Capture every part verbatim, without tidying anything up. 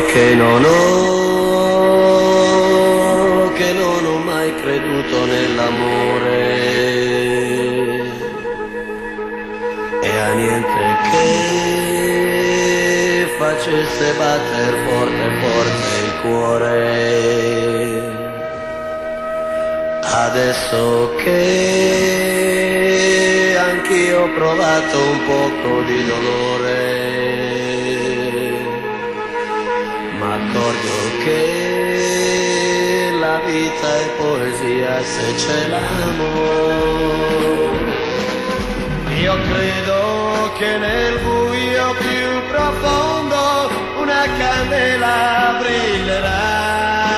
che non ho, che non ho mai creduto nell'amore, e a niente che facesse batter forte forte il cuore. Adesso che anch'io ho provato un poco di dolore, m'accorgo che la vita è poesia se c'è l'amore. Io credo che nel buio più profondo una candela brillerà,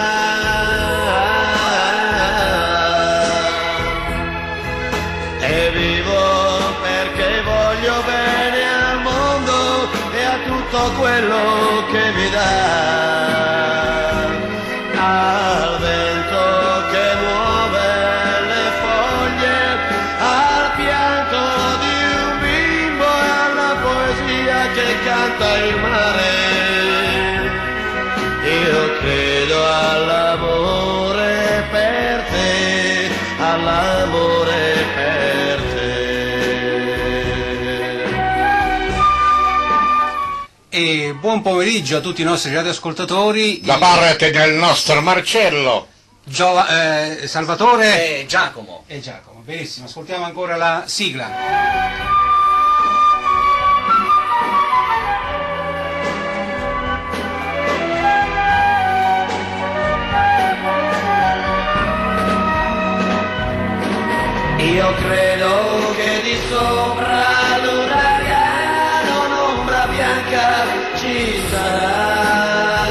e vivo perché voglio bene al mondo e a tutto quello che mi dà, al vento che muove le foglie, al pianto di un bimbo e alla poesia che canta il mare. Io credo all'amore per te, all'amore per te. E buon pomeriggio a tutti i nostri radioascoltatori. Da parte del nostro Marcello, Gio, eh, Salvatore e Giacomo. e Giacomo. Benissimo, ascoltiamo ancora la sigla. Io credo che di sopra l'uragano un'ombra bianca ci sarà,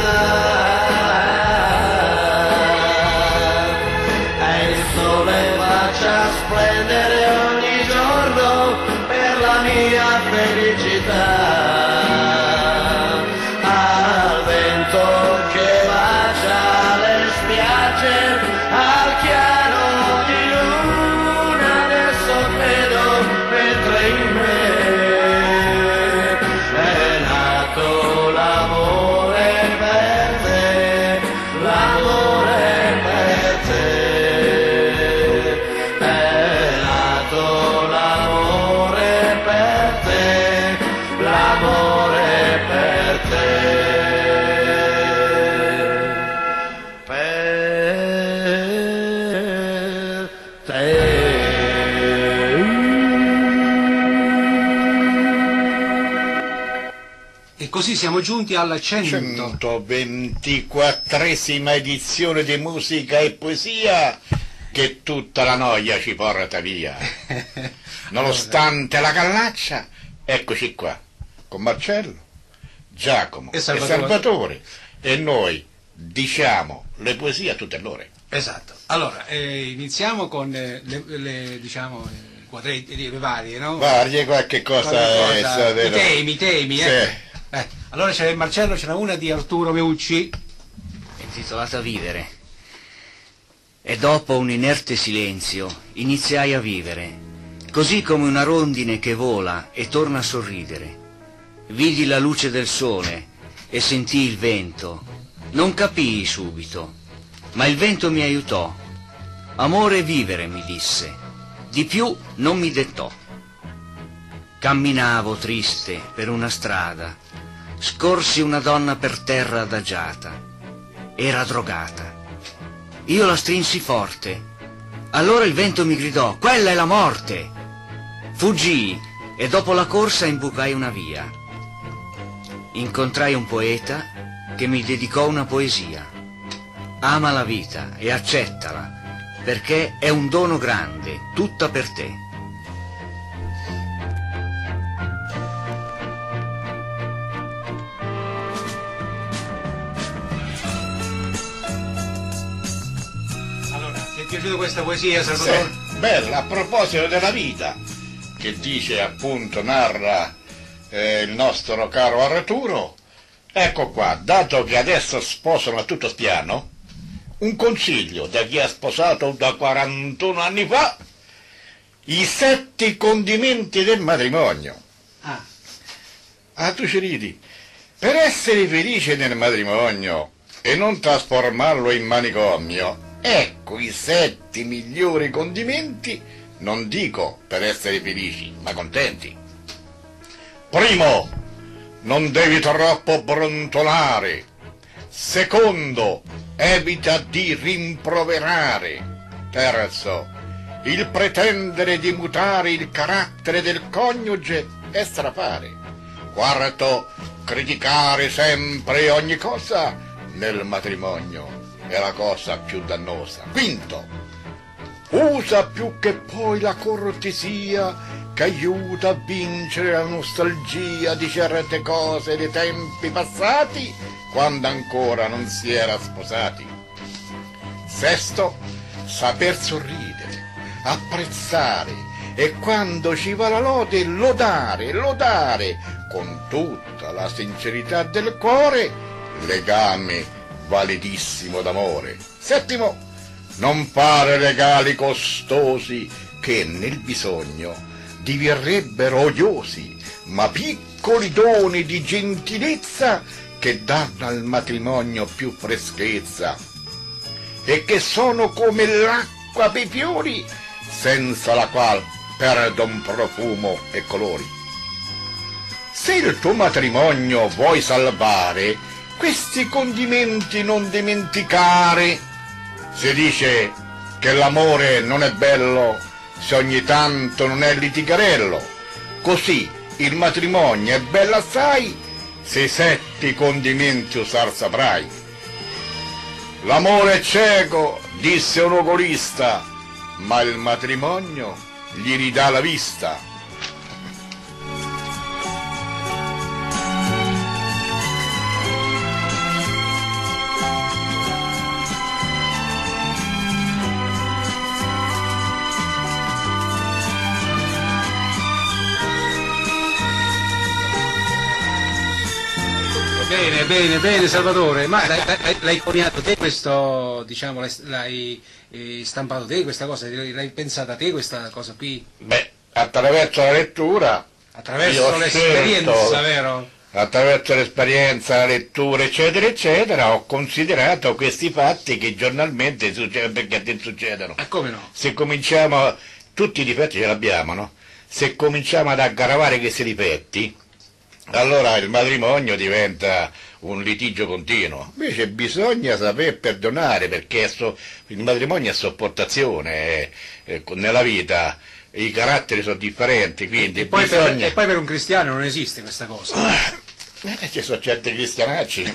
e il sole faccia splendere ogni giorno per la mia felicità, al vento che bacia le spiagge, al chiaro di luna, adesso credo mentre in me è nato l'amore per te, l'amore per te, è nato l'amore per te, l'amore per te. E così siamo giunti alla cento. centoventiquattresima edizione di musica e poesia che tutta la noia ci porta via. Nonostante la callaccia, eccoci qua, con Marcello, Giacomo E e Salvatore. Salvatore, e noi diciamo le poesie a tutte l'ore. Esatto. Allora, eh, iniziamo con eh, le, le, diciamo, eh, quadretti, le varie, no? Varie qualche cosa, Qualche è, cosa- vero? I temi, i temi, Sì. eh. Eh, allora c'è Marcello, c'era una di Arturo Meucci. Intitolata Vivere. E dopo un inerte silenzio iniziai a vivere, così come una rondine che vola e torna a sorridere. Vidi la luce del sole e sentii il vento. Non capii subito, ma il vento mi aiutò. Amore vivere, mi disse, di più non mi dettò. Camminavo triste per una strada, scorsi una donna per terra adagiata. Era drogata. Io la strinsi forte. Allora il vento mi gridò: quella è la morte! Fuggii e dopo la corsa imbucai una via. Incontrai un poeta che mi dedicò una poesia. Ama la vita e accettala, perché è un dono grande, tutta per te. Ti è piaciuta questa poesia, Salvatore? Sì, bella, a proposito della vita, che dice appunto, narra eh, il nostro caro Arturo. Ecco qua, dato che adesso sposano a tutto spiano, un consiglio da chi ha sposato da quarantuno anni fa: i sette condimenti del matrimonio. Ah. Ah, tu ci ridi. Per essere felice nel matrimonio e non trasformarlo in manicomio, ecco i sette migliori condimenti, non dico per essere felici, ma contenti. Primo, non devi troppo brontolare. Secondo, evita di rimproverare. Terzo, il pretendere di mutare il carattere del coniuge è strafare. Quarto, criticare sempre ogni cosa nel matrimonio è la cosa più dannosa. Quinto, usa più che poi la cortesia che aiuta a vincere la nostalgia di certe cose dei tempi passati quando ancora non si era sposati. Sesto, saper sorridere, apprezzare e quando ci va la lode lodare, lodare con tutta la sincerità del cuore, legame validissimo d'amore. Settimo, non fare regali costosi che nel bisogno diverrebbero odiosi, ma piccoli doni di gentilezza che danno al matrimonio più freschezza e che sono come l'acqua per i fiori, senza la qual perdon profumo e colori. Se il tuo matrimonio vuoi salvare, questi condimenti non dimenticare. Si dice che l'amore non è bello se ogni tanto non è litigarello. Così il matrimonio è bello assai se i sette condimenti usar saprai. L'amore è cieco, disse un oculista, ma il matrimonio gli ridà la vista. Bene, bene, bene Salvatore, ma l'hai, l'hai, l'hai coniato te questo, diciamo, l'hai, l'hai eh, stampato te questa cosa, l'hai pensata te questa cosa qui? Beh, attraverso la lettura, attraverso l'esperienza, scelto, vero? Attraverso l'esperienza, la lettura, eccetera, eccetera, ho considerato questi fatti che giornalmente succedono, perché a te succedono. Ma come no? Se cominciamo, tutti i difetti ce l'abbiamo, no? Se cominciamo ad aggravare questi difetti, allora il matrimonio diventa un litigio continuo. Invece bisogna saper perdonare, perché so, il matrimonio è sopportazione, è, è, nella vita i caratteri sono differenti, quindi e poi, bisogna... per, e poi per un cristiano non esiste questa cosa. Eh, ci sono certi cristianacci,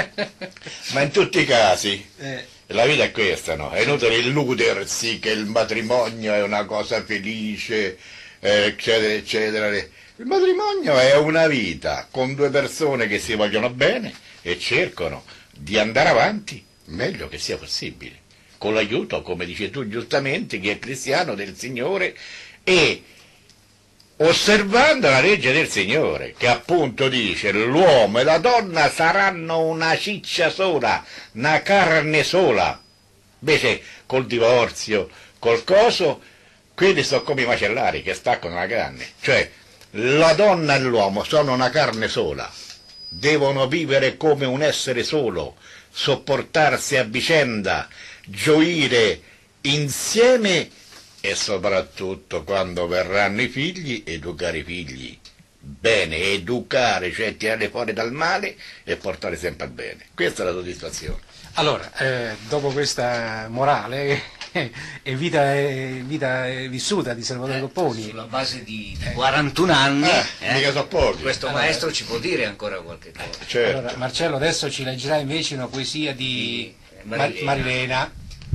ma in tutti i casi eh. la vita è questa, no? È inutile illudersi che il matrimonio è una cosa felice, eh, eccetera, eccetera. Il matrimonio è una vita con due persone che si vogliono bene e cercano di andare avanti meglio che sia possibile, con l'aiuto, come dici tu giustamente, chi è cristiano, del Signore, e osservando la legge del Signore, che appunto dice l'uomo e la donna saranno una ciccia sola, una carne sola. Invece col divorzio, col coso, quelli sono come i macellari che staccano la carne, cioè la donna e l'uomo sono una carne sola, devono vivere come un essere solo, sopportarsi a vicenda, gioire insieme e soprattutto quando verranno i figli, educare i figli bene, educare, cioè tirare fuori dal male e portare sempre al bene. Questa è la soddisfazione. Allora, eh, dopo questa morale e vita, eh, vita eh, vissuta di Salvatore Copponi, sulla base di quarantuno anni, eh, eh, mica so pochi. questo allora, maestro ci può dire ancora qualche cosa. Certo. Allora, Marcello adesso ci leggerà invece una poesia di Marilena. Marilena.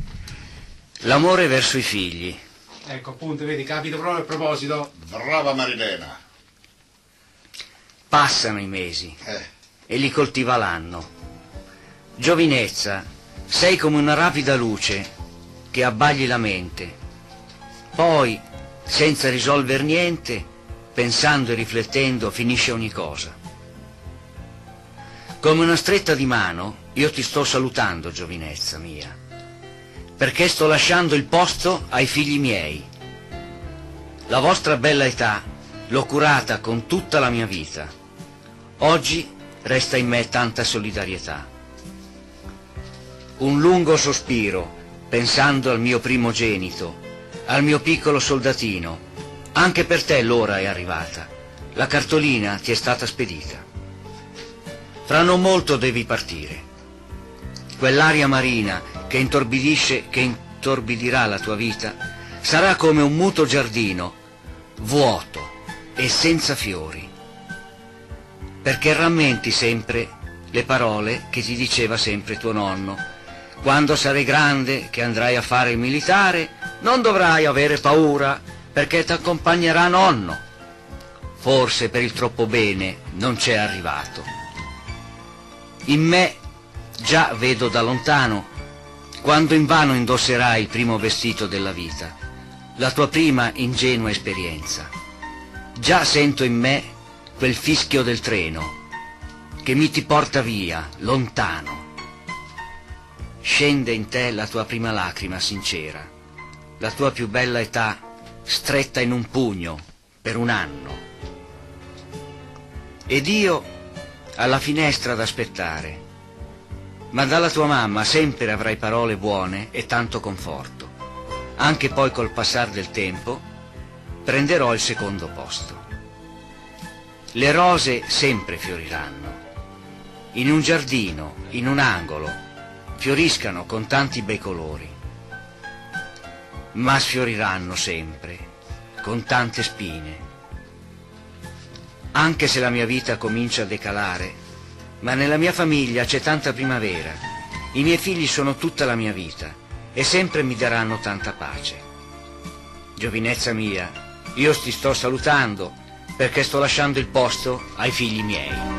L'amore verso i figli. Ecco, appunto, vedi, capito proprio a proposito. Brava Marilena. Passano i mesi Eh. e li coltiva l'anno. Giovinezza, sei come una rapida luce che abbagli la mente. Poi, senza risolver niente, pensando e riflettendo, finisce ogni cosa. Come una stretta di mano, io ti sto salutando, giovinezza mia, perché sto lasciando il posto ai figli miei. La vostra bella età l'ho curata con tutta la mia vita. Oggi resta in me tanta solidarietà. Un lungo sospiro, pensando al mio primogenito, al mio piccolo soldatino. Anche per te l'ora è arrivata, la cartolina ti è stata spedita. Fra non molto devi partire. Quell'aria marina che intorbidisce, che intorbidirà la tua vita, sarà come un muto giardino, vuoto e senza fiori. Perché rammenti sempre le parole che ti diceva sempre tuo nonno. Quando sarai grande, che andrai a fare il militare, non dovrai avere paura, perché ti accompagnerà nonno. Forse per il troppo bene non c'è arrivato. In me già vedo da lontano, quando invano indosserai il primo vestito della vita, la tua prima ingenua esperienza. Già sento in me quel fischio del treno, che mi ti porta via, lontano. Scende in te la tua prima lacrima sincera, la tua più bella età stretta in un pugno per un anno. Ed io alla finestra ad aspettare, ma dalla tua mamma sempre avrai parole buone e tanto conforto. Anche poi col passar del tempo prenderò il secondo posto. Le rose sempre fioriranno, in un giardino, in un angolo, fioriscano con tanti bei colori, ma sfioriranno sempre con tante spine. Anche se la mia vita comincia a decalare, ma nella mia famiglia c'è tanta primavera, i miei figli sono tutta la mia vita e sempre mi daranno tanta pace. Giovinezza mia, io ti sto salutando perché sto lasciando il posto ai figli miei.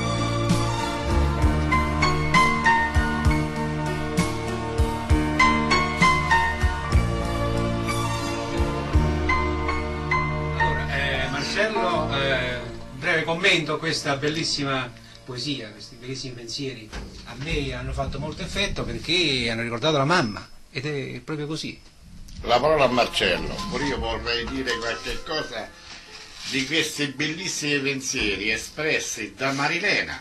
Marcello, eh, breve commento a questa bellissima poesia, questi bellissimi pensieri. A me hanno fatto molto effetto perché hanno ricordato la mamma, ed è proprio così. La parola a Marcello, pure io vorrei dire qualche cosa di questi bellissimi pensieri espressi da Marilena,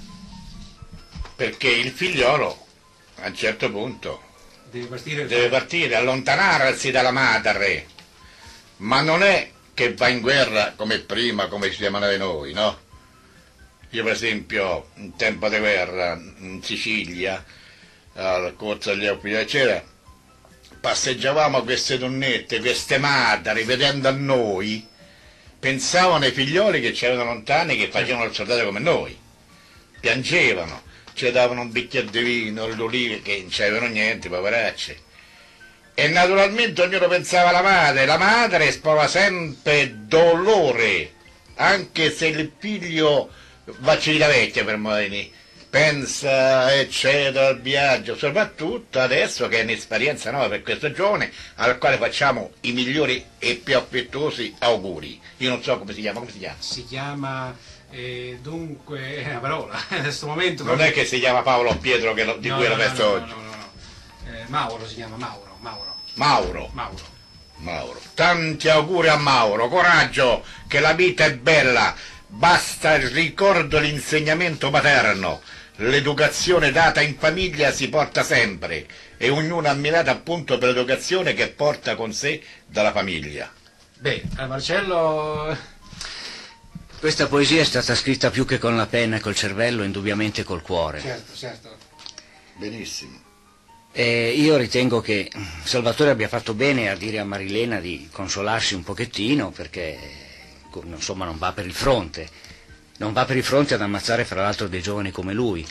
perché il figliolo a un certo punto deve partire, deve partire, allontanarsi dalla madre, ma non è che va in guerra come prima, come ci chiamavamo noi, no? Io per esempio, in tempo di guerra, in Sicilia, al Corso degli Alpi, eccetera, passeggiavamo queste donnette, queste madri, vedendo a noi, pensavano ai figlioli che c'erano lontani, che facevano il soldato come noi, piangevano, ci davano un bicchiere di vino, le olive, che non c'avevano niente, poveracci. E naturalmente ognuno pensava alla madre, la madre prova sempre dolore, anche se il figlio va da vecchia per Moini, pensa eccetera al viaggio, soprattutto adesso che è un'esperienza nuova per questo giovane, al quale facciamo i migliori e più affettuosi auguri. Io non so come si chiama, come si chiama? Si chiama, eh, dunque, è una parola, in questo momento... Non è che si chiama Paolo o Pietro che lo, di no, cui no, l'ho no, messo no, oggi. no, no, no. Eh, Mauro si chiama, Mauro, Mauro. Mauro. Mauro. Mauro. Tanti auguri a Mauro, coraggio, che la vita è bella, basta il ricordo, l'insegnamento materno, l'educazione data in famiglia si porta sempre e ognuno ammirato appunto per l'educazione che porta con sé dalla famiglia. Beh, Marcello... Questa poesia è stata scritta più che con la penna e col cervello, indubbiamente col cuore. Certo, certo. Benissimo. E io ritengo che Salvatore abbia fatto bene a dire a Marilena di consolarsi un pochettino, perché insomma non va per il fronte, non va per il fronte ad ammazzare fra l'altro dei giovani come lui.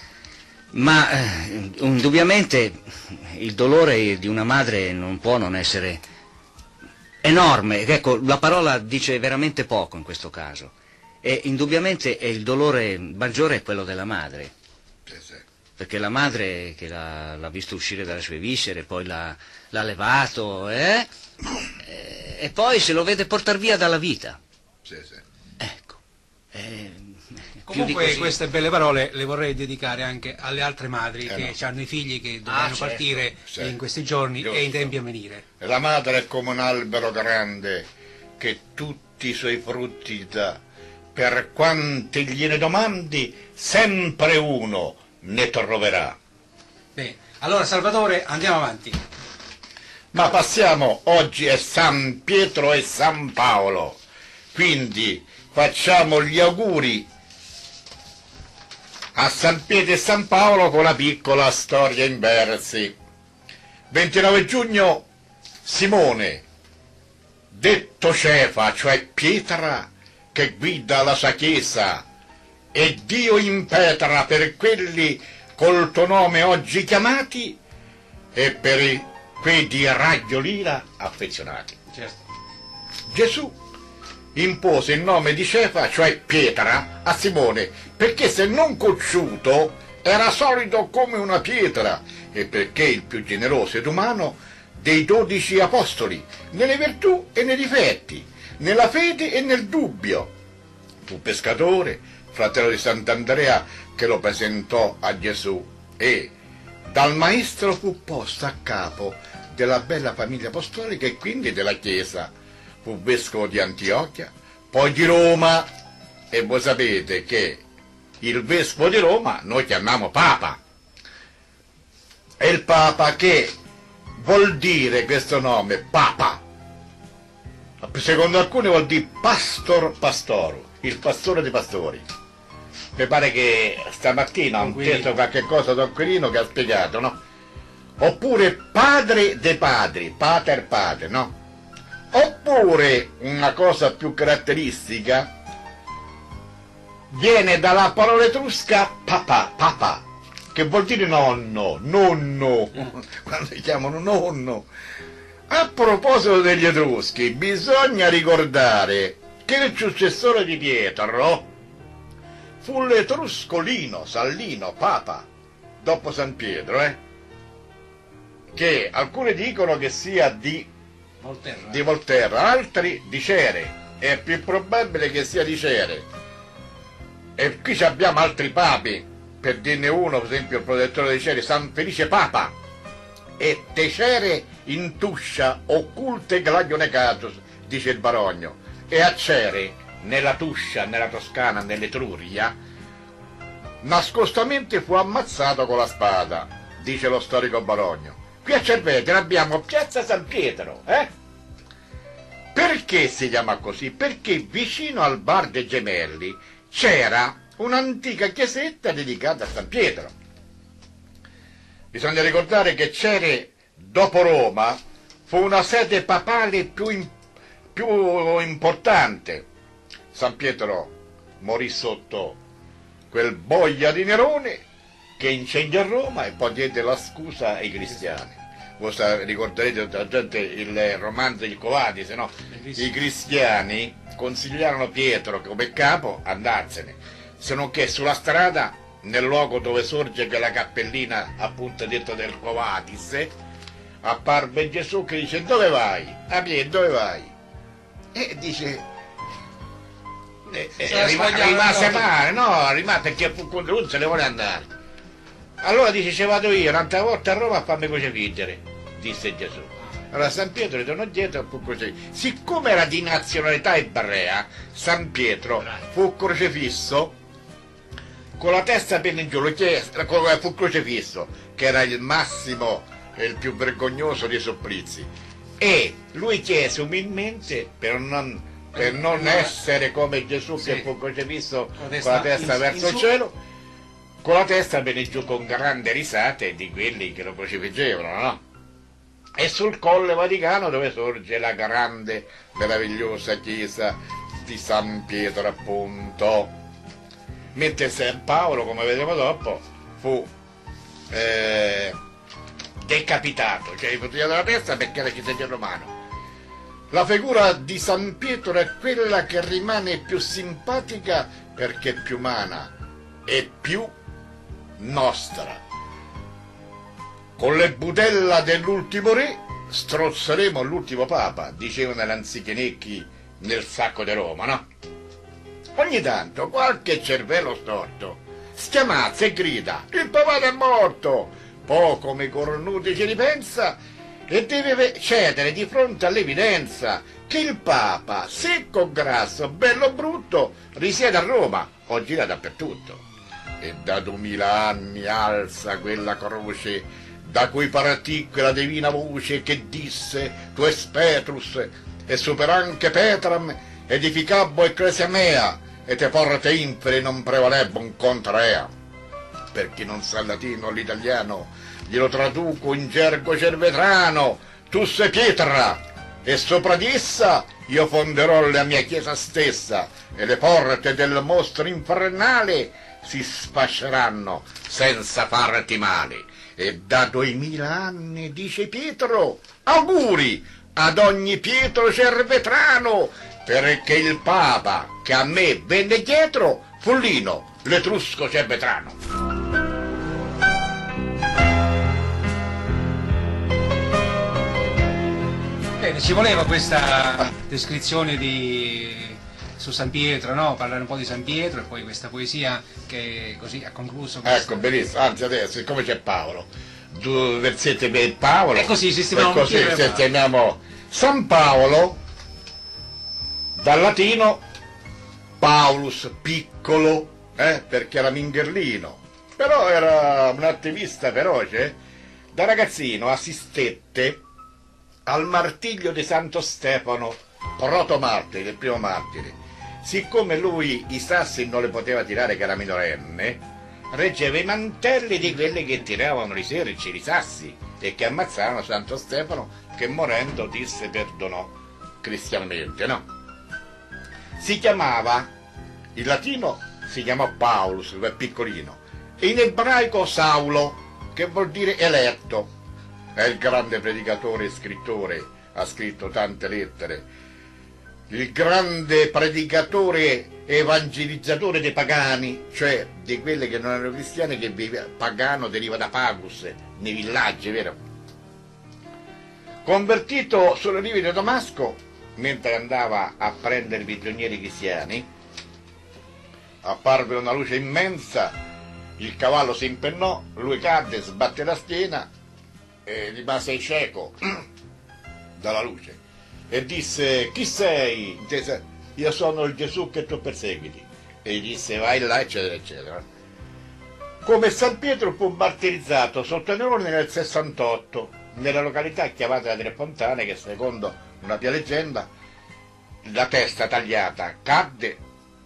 Ma eh, indubbiamente il dolore di una madre non può non essere enorme. Ecco, la parola dice veramente poco in questo caso. E indubbiamente il dolore maggiore è quello della madre. Sì, sì. Perché la madre che l'ha visto uscire dalle sue viscere, poi l'ha levato, eh? e, e poi se lo vede portar via dalla vita. Sì, sì. Ecco. Eh, Comunque queste belle parole le vorrei dedicare anche alle altre madri eh che no. hanno i figli che dovranno certo, partire certo. in questi giorni Giusto. e in tempi a venire. La madre è come un albero grande che tutti i suoi frutti dà, per quanti gliene domandi, sempre uno ne troverà. Bene, allora Salvatore, andiamo avanti. Ma passiamo, oggi è San Pietro e San Paolo, quindi facciamo gli auguri a San Pietro e San Paolo con la piccola storia in versi. ventinove giugno, Simone, detto Cefa, cioè Pietra, che guida la sua chiesa, e Dio impetra per quelli col tuo nome oggi chiamati e per i quei di raggio lira affezionati. Certo. Gesù impose il nome di Cefa, cioè Pietra, a Simone, perché se non cocciuto era solido come una pietra, e perché il più generoso ed umano dei dodici apostoli, nelle virtù e nei difetti, nella fede e nel dubbio. Fu pescatore, fratello di Sant'Andrea, che lo presentò a Gesù, e dal maestro fu posto a capo della bella famiglia apostolica e quindi della Chiesa. Fu vescovo di Antiochia, poi di Roma, e voi sapete che il vescovo di Roma noi chiamiamo Papa. È il Papa che vuol dire questo nome, Papa. Secondo alcuni vuol dire pastor pastoru, il pastore dei pastori. Mi pare che stamattina ho detto qualche cosa Don Quirino che ha spiegato, no? Oppure padre dei padri, pater padre, no? Oppure, una cosa più caratteristica, viene dalla parola etrusca papà, papà, che vuol dire nonno, nonno, quando chiamano nonno. A proposito degli etruschi, bisogna ricordare che il successore di Pietro fu l'etruscolino, Sallino, Papa, dopo San Pietro, eh? Che alcuni dicono che sia di Volterra. di Volterra, altri di Cere, è più probabile che sia di Cere. E qui abbiamo altri papi, per dirne uno, per esempio il protettore di Cere, San Felice Papa, e te Cere in Tuscia occulte glaglione casus, dice il Barogno, e a Cere, nella Tuscia, nella Toscana, nell'Etruria, nascostamente fu ammazzato con la spada, dice lo storico Barogno. Qui a Cerveteri abbiamo Piazza San Pietro, eh? Perché si chiama così? Perché vicino al bar dei Gemelli c'era un'antica chiesetta dedicata a San Pietro. Bisogna ricordare che Cere, dopo Roma, fu una sede papale più, in, più importante. San Pietro morì sotto quel boia di Nerone che incendiò Roma e poi diede la scusa ai cristiani. Voi ricorderete la gente il romanzo Il Covadis, no? I cristiani consigliarono Pietro come capo andarsene, se non che sulla strada, nel luogo dove sorge quella cappellina appunto detto del Covadis, apparve Gesù che dice: dove vai? A Pietro, dove vai? E dice eh, eh, rimase male, no, rimase perché fu contro lui, se ne vuole andare. Allora dice: ci vado io un'altra volta a Roma a farmi crocifiggere, disse Gesù. Allora San Pietro ritornò dietro e fu crocifisso. Siccome era di nazionalità ebrea, San Pietro fu crocifisso con la testa appena in giù, lo chiese, fu crocifisso, che era il massimo e il più vergognoso dei supplizi. E lui chiese umilmente, per non, per non essere come Gesù che fu crocifisso con la testa verso il cielo, con la testa venne giù con grandi risate di quelli che lo crocifiggevano, no? E sul Colle Vaticano, dove sorge la grande, meravigliosa chiesa di San Pietro, appunto. Mentre San Paolo, come vedremo dopo, fu eh, decapitato, cioè fu tagliato la testa perché era cittadino romano. La figura di San Pietro è quella che rimane più simpatica perché è più umana e più nostra. Con le budella dell'ultimo re strozzeremo l'ultimo papa, dicevano gli anzichenecchi nel sacco di Roma, no? Ogni tanto qualche cervello storto schiamazza e grida: il papato è morto! Poi, come cornuti ci ripensa e deve cedere di fronte all'evidenza che il Papa, secco, grasso, bello brutto, risiede a Roma o gira dappertutto. E da duemila anni alza quella croce da cui partì quella divina voce che disse tu es Petrus e super anche Petram edificabbo ecclesia mea e te porte imperi non prevalebbo un contra ea. Per chi non sa il latino o l'italiano glielo traduco in gergo cervetrano: tu sei pietra e sopra di essa io fonderò la mia chiesa stessa e le porte del mostro infernale si sfasceranno senza farti male. E da duemila anni, dice Pietro, auguri ad ogni Pietro cervetrano, perché il Papa che a me venne dietro fu Lino, l'etrusco cervetrano. Bene, ci voleva questa descrizione di su San Pietro, no? Parlare un po' di San Pietro e poi questa poesia che così ha concluso questa... Ecco, benissimo, anzi adesso, siccome c'è Paolo, due versetti per Paolo, e così sistemiamo, e così sistemiamo San Paolo, dal latino Paulus, piccolo, eh, perché era mingherlino, però era un attivista feroce. Da ragazzino assistette al martirio di Santo Stefano, protomartire, il primo martire. Siccome lui i sassi non le poteva tirare che era minorenne, reggeva i mantelli di quelli che tiravano i serci, i sassi, e che ammazzarono Santo Stefano, che morendo disse perdonò cristianamente, no? Si chiamava, in latino si chiamò Paulus, lui è piccolino, e in ebraico Saulo, che vuol dire eletto. È il grande predicatore e scrittore, ha scritto tante lettere. Il grande predicatore evangelizzatore dei pagani, cioè di quelli che non erano cristiani, che viveva, pagano deriva da pagus, nei villaggi, vero? Convertito sulle rive di Damasco, mentre andava a prendere i prigionieri cristiani, apparve una luce immensa, il cavallo si impennò, lui cadde, sbatté la schiena e rimase cieco dalla luce. E disse: chi sei? Io sono il Gesù che tu perseguiti. E gli disse: vai là, eccetera, eccetera. Come San Pietro fu martirizzato sotto Nerone nel sessantotto, nella località chiamata Tre Fontane, che secondo una pia leggenda, la testa tagliata, cadde,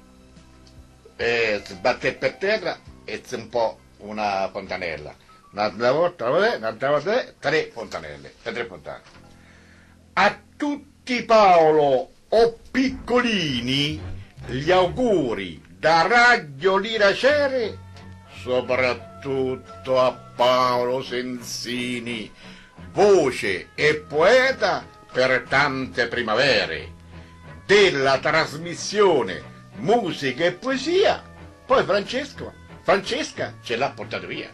e sbatté per terra e un po' una fontanella. Un'altra volta, un'altra volta, tre fontanelle, tre fontane. A tutti Paolo o piccolini gli auguri da Raggio Liracere, soprattutto a Paolo Sensini, voce e poeta per tante primavere, della trasmissione musica e poesia. Poi Francesco, Francesca ce l'ha portato via.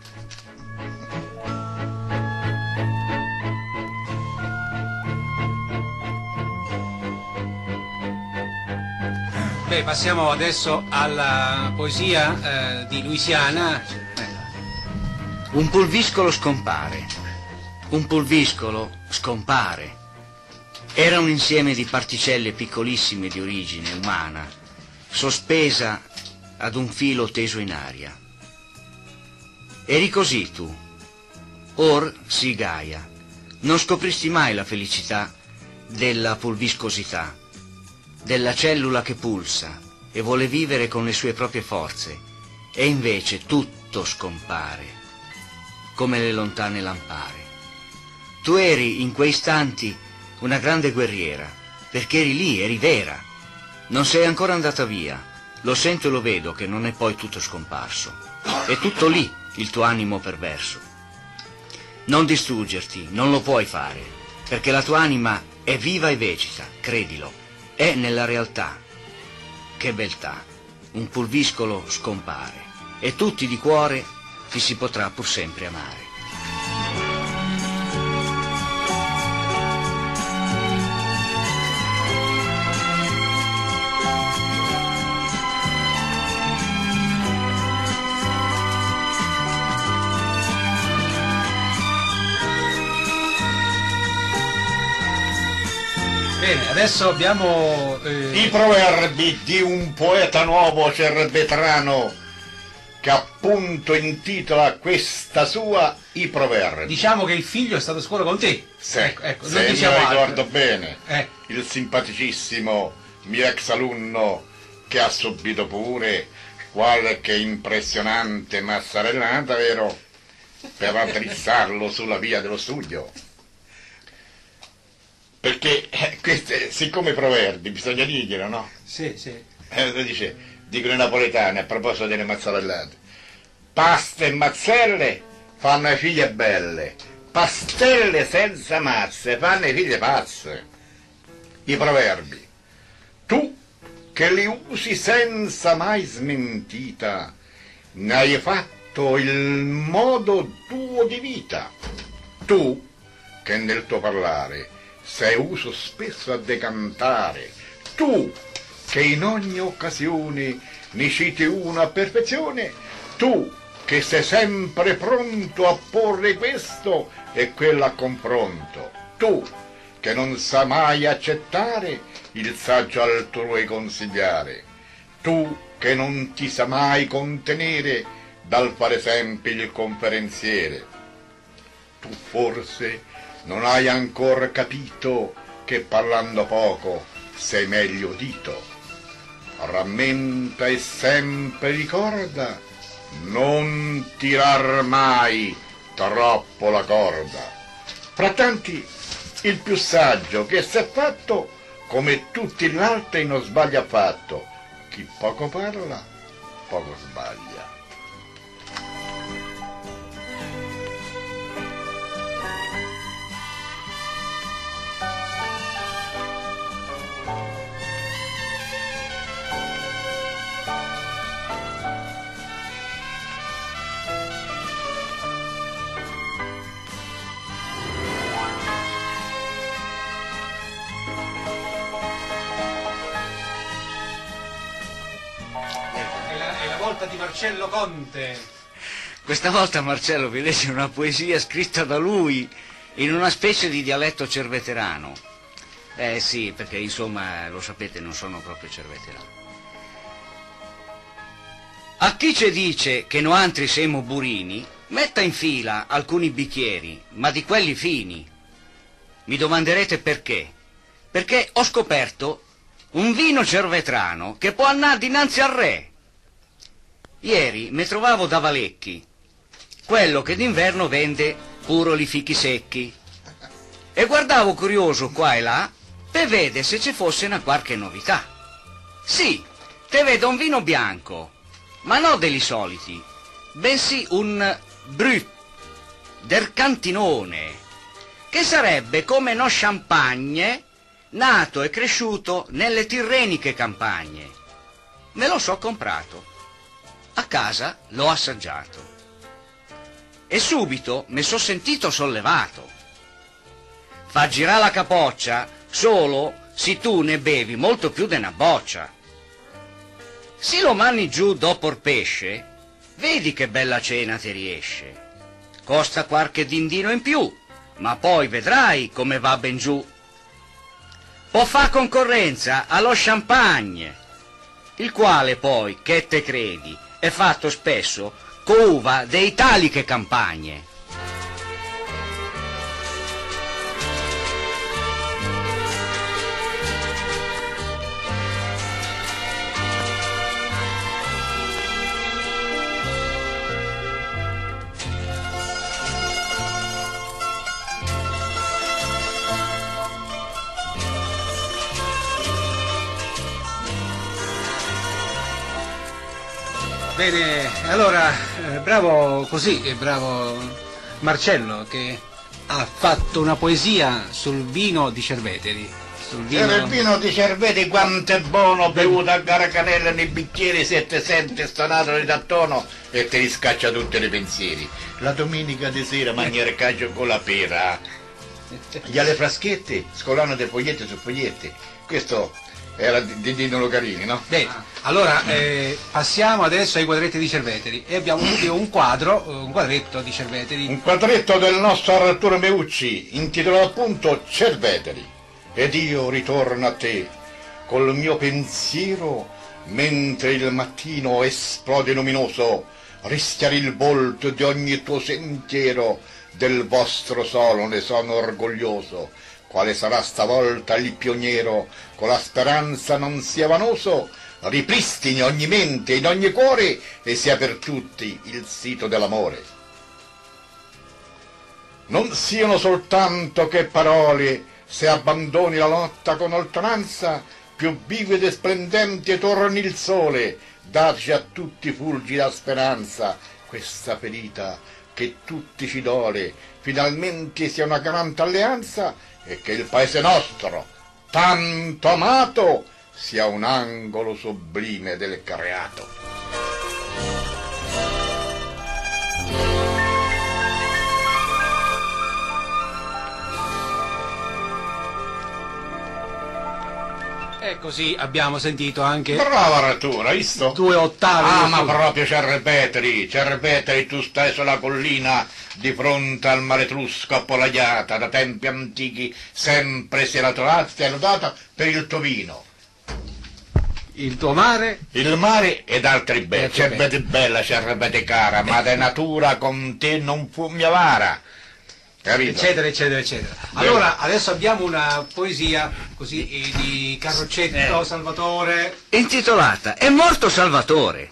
Beh, passiamo adesso alla poesia eh, di Louisiana. Un pulviscolo scompare, un pulviscolo scompare. Era un insieme di particelle piccolissime di origine umana, sospesa ad un filo teso in aria. Eri così tu, or sii Gaia, non scopristi mai la felicità della pulviscosità, della cellula che pulsa e vuole vivere con le sue proprie forze, e invece tutto scompare, come le lontane lampare. Tu eri in quei istanti una grande guerriera, perché eri lì, eri vera. Non sei ancora andata via, lo sento e lo vedo che non è poi tutto scomparso. È tutto lì il tuo animo perverso. Non distruggerti, non lo puoi fare, perché la tua anima è viva e vegeta, credilo. È nella realtà. Che beltà, un pulviscolo scompare, e tutti di cuore ti si potrà pur sempre amare. Bene, adesso abbiamo... Eh... I proverbi di un poeta nuovo cervetrano che appunto intitola questa sua I proverbi. Diciamo che il figlio è stato a scuola con te. Sì, ecco, ecco, se non mi diciamo ricordo altro. bene, Eh. il simpaticissimo mio ex alunno che ha subito pure qualche impressionante massarellata, vero? Per raddrizzarlo sulla via dello studio. Perché eh, queste, siccome i proverbi bisogna dirglielo, no? Sì, sì. Eh, lo dice, dicono i napoletani a proposito delle mazzarellate. Pasta e mazzelle fanno le figlie belle, pastelle senza mazze fanno le figlie pazze. I proverbi. Tu che li usi senza mai smentita, ne hai fatto il modo tuo di vita. Tu che nel tuo parlare sei uso spesso a decantare, tu che in ogni occasione ne citi una a perfezione, tu che sei sempre pronto a porre questo e quello a confronto, tu che non sa mai accettare il saggio altrui consigliare, tu che non ti sa mai contenere dal fare sempre il conferenziere, tu forse non hai ancora capito che parlando poco sei meglio udito. Rammenta e sempre ricorda, non tirar mai troppo la corda. Fra tanti, il più saggio che s'è fatto, come tutti gli altri non sbaglia affatto. Chi poco parla, poco sbaglia. Di Marcello Conte. Questa volta Marcello vi legge una poesia scritta da lui in una specie di dialetto cerveterano. Eh sì, perché insomma, lo sapete, non sono proprio cerveterano. A chi ci dice che noi altri siamo burini, metta in fila alcuni bicchieri, ma di quelli fini. Mi domanderete perché? Perché ho scoperto un vino cervetrano che può andare dinanzi al re. Ieri mi trovavo da Valecchi, quello che d'inverno vende puro li fichi secchi, e guardavo curioso qua e là per vedere se ci fosse una qualche novità. Sì, te vedo un vino bianco, ma non degli soliti, bensì un Brut del Cantinone, che sarebbe come no champagne nato e cresciuto nelle tirreniche campagne. Me lo so comprato. A casa l'ho assaggiato e subito mi sono sentito sollevato. Fa girare la capoccia solo se tu ne bevi molto più di una boccia. Se lo mangi giù dopo il pesce, vedi che bella cena ti riesce. Costa qualche dindino in più, ma poi vedrai come va ben giù. Può fa concorrenza allo champagne, il quale poi, che te credi, è fatto spesso con uva de italiche campagne. Bene, allora, eh, bravo così, eh, bravo Marcello che ha fatto una poesia sul vino di Cerveteri. Sul vino... Era il vino di Cerveteri, quanto è buono, bevuto a caracanella nei bicchieri, se te sente stonato di tattono e te li scaccia tutti i pensieri. La domenica di sera mangiare cacio con la pera, gli alle fraschette, scolano dei foglietti su foglietti. Questo era di Dino Lucarini, no? Bene, allora eh, passiamo adesso ai quadretti di Cerveteri e abbiamo un quadro, un quadretto di Cerveteri. Un quadretto del nostro Arturo Meucci, intitolato appunto Cerveteri. ed io ritorno a te, col mio pensiero, mentre il mattino esplode luminoso, rischiare il volto di ogni tuo sentiero, del vostro solo ne sono orgoglioso, quale sarà stavolta il pioniero, con la speranza non sia vanoso, ripristini ogni mente in ogni cuore e sia per tutti il sito dell'amore. Non siano soltanto che parole, se abbandoni la lotta con oltranza, più vivide e splendente torni il sole, darci a tutti fulgi la speranza, questa ferita che tutti ci dole, finalmente sia una grande alleanza e che il paese nostro, tanto amato, sia un angolo sublime del creato. E così abbiamo sentito anche Brava Arturo, hai visto? due ottavi. Ah, del ma suo- proprio Cerrebeteri, Cerrebeteri, tu stai sulla collina di fronte al mare Etrusco appollaiata, da tempi antichi sempre si era trovata e lodata per il tuo vino. Il tuo mare, Il mare ed altri belli, Altri Cerrebete bella, Cerrebete cara, ma de natura con te non fu mia vara. Capito? eccetera, eccetera, eccetera. Allora, adesso abbiamo una poesia così eh, di Carroccetto Eh. Salvatore. Intitolata È morto Salvatore.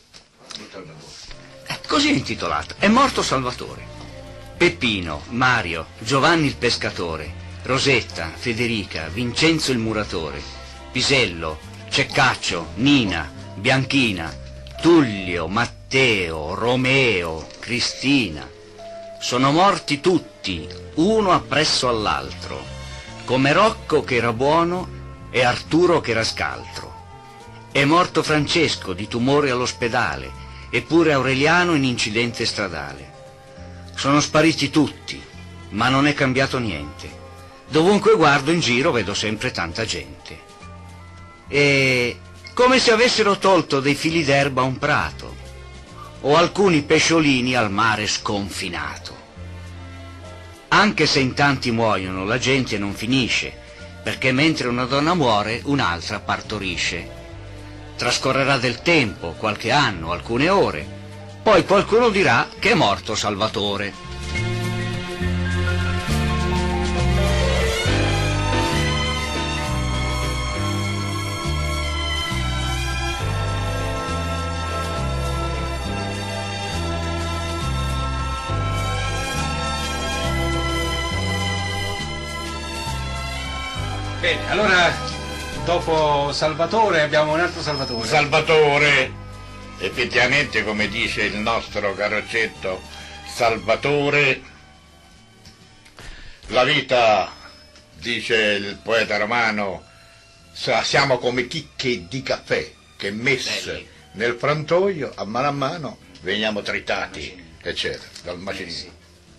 Eh, così è intitolata È morto Salvatore. Peppino, Mario, Giovanni il pescatore, Rosetta, Federica, Vincenzo il muratore, Pisello, Ceccaccio, Nina, Bianchina, Tullio, Matteo, Romeo, Cristina. Sono morti tutti, uno appresso all'altro, come Rocco che era buono e Arturo che era scaltro. È morto Francesco di tumore all'ospedale, eppure Aureliano in incidente stradale. Sono spariti tutti, ma non è cambiato niente. Dovunque guardo in giro vedo sempre tanta gente. E come se avessero tolto dei fili d'erba a un prato, o alcuni pesciolini al mare sconfinato. Anche se in tanti muoiono, la gente non finisce, perché mentre una donna muore, un'altra partorisce. Trascorrerà del tempo, qualche anno, alcune ore, poi qualcuno dirà che è morto Salvatore. Bene, allora dopo Salvatore abbiamo un altro Salvatore. Salvatore, effettivamente come dice il nostro Carroccetto, Salvatore, la vita, dice il poeta romano, sa- siamo come chicche di caffè che messe Belli. nel frantoio a mano a mano veniamo tritati, eccetera, dal macinino.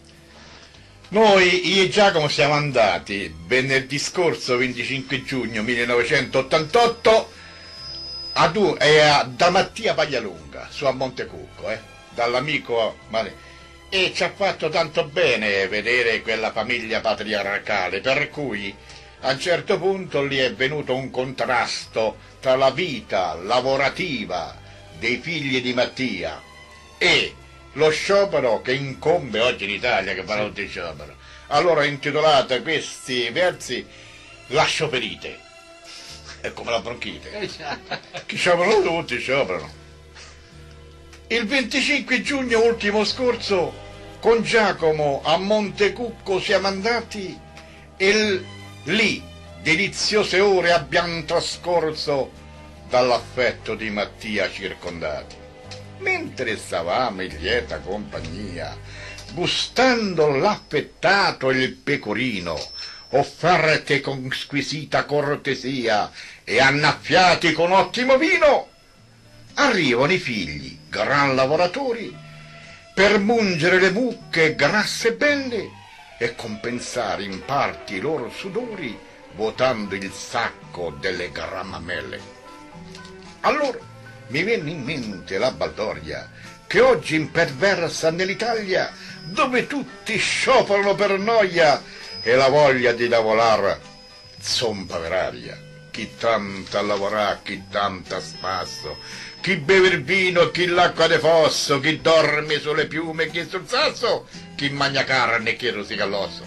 Noi, io e Giacomo, siamo andati venerdì scorso, venticinque giugno millenovecentottantotto, ad un, eh, a- da Mattia Paglialunga, su a Montecucco, eh, dall'amico Mare- e ci ha fatto tanto bene vedere quella famiglia patriarcale, per cui a un certo punto lì è venuto un contrasto tra la vita lavorativa dei figli di Mattia e lo sciopero che incombe oggi in Italia, che parla di sciopero. Allora ho intitolato questi versi La scioperite. È come la bronchite. Chi scioperano tutti, scioperano. Il venticinque giugno ultimo scorso con Giacomo a Montecucco siamo andati e l- lì deliziose ore abbiamo trascorso dall'affetto di Mattia circondati. Mentre stavamo in lieta compagnia, gustando l'affettato e il pecorino, offerte con squisita cortesia e annaffiati con ottimo vino, arrivano i figli, gran lavoratori, per mungere le mucche grasse e belle e compensare in parte i loro sudori, vuotando il sacco delle grammamelle. Allora mi venne in mente la baldoria che oggi imperversa nell'Italia, dove tutti scioperano per noia e la voglia di lavorar Zompa per aria, chi tanto a lavorare, chi tanto a spasso, chi beve il vino e chi l'acqua de fosso, chi dorme sulle piume e chi sul sasso, chi mangia carne e chi rosica l'osso.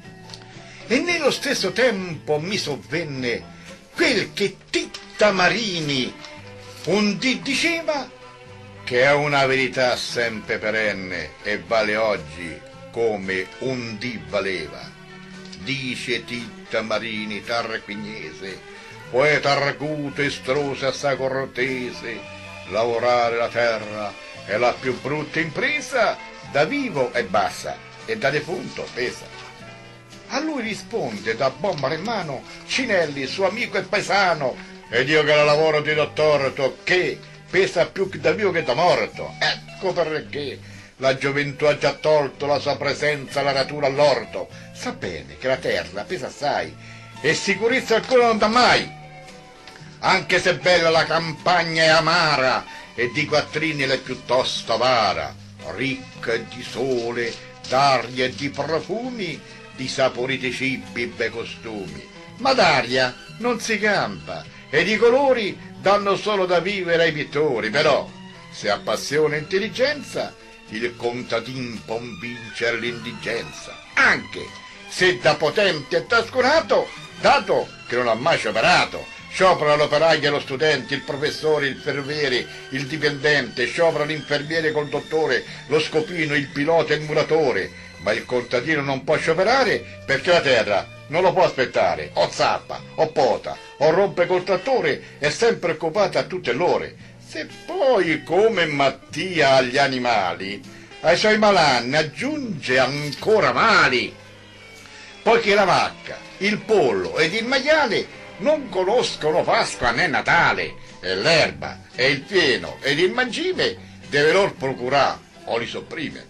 E nello stesso tempo mi sovvenne quel che Titta Marini un dì diceva, che è una verità sempre perenne e vale oggi come un dì valeva. Dice Titta Marini tarquignese, poeta arguto, estrosa, assai cortese, lavorare la terra è la più brutta impresa, da vivo è bassa e da defunto pesa. A lui risponde da bomba in mano Cinelli, suo amico e paesano, ed io che la lavoro ti do torto, che pesa più da vivo che da morto. Ecco perché la gioventù ha già tolto la sua presenza, la natura all'orto. Sa bene che la terra pesa assai e sicurezza alcuna non dà mai. Anche se bella la campagna è amara e di quattrini l'è piuttosto avara, ricca di sole, d'aria e di profumi, di saporiti cibi e bei costumi. Ma d'aria non si campa e di colori danno solo da vivere ai pittori, però se ha passione e intelligenza il contadin può vincere l'indigenza, anche se da potente è trascurato, dato che non ha mai scioperato. Sciopera l'operaio e lo studente, il professore, il ferroviere, il dipendente, sciopera l'infermiere col dottore, lo scopino, il pilota e il muratore, ma il contadino non può scioperare perché la terra non lo può aspettare, o zappa, o pota, o rompe col trattore, è sempre occupata a tutte le ore. Se poi, come Mattia agli animali, ai suoi malanni aggiunge ancora mali, poiché la vacca, il pollo ed il maiale non conoscono Pasqua né Natale, e l'erba, e il fieno, ed il mangime deve lor procurare o li sopprime.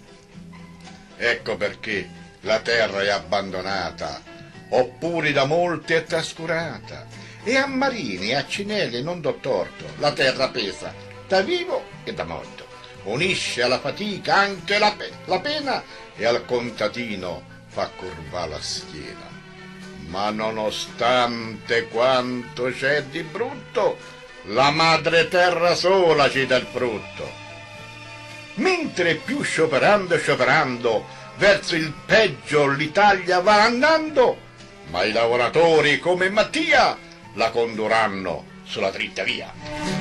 Ecco perché la terra è abbandonata, oppure da molti è trascurata, e a Marini e a Cinelli non do torto, la terra pesa da vivo e da morto, unisce alla fatica anche la, pe- la pena e al contadino fa curvare la schiena. Ma nonostante quanto c'è di brutto, la madre terra sola ci dà il frutto. Mentre più scioperando e scioperando verso il peggio l'Italia va andando, ma i lavoratori come Mattia la condurranno sulla dritta via.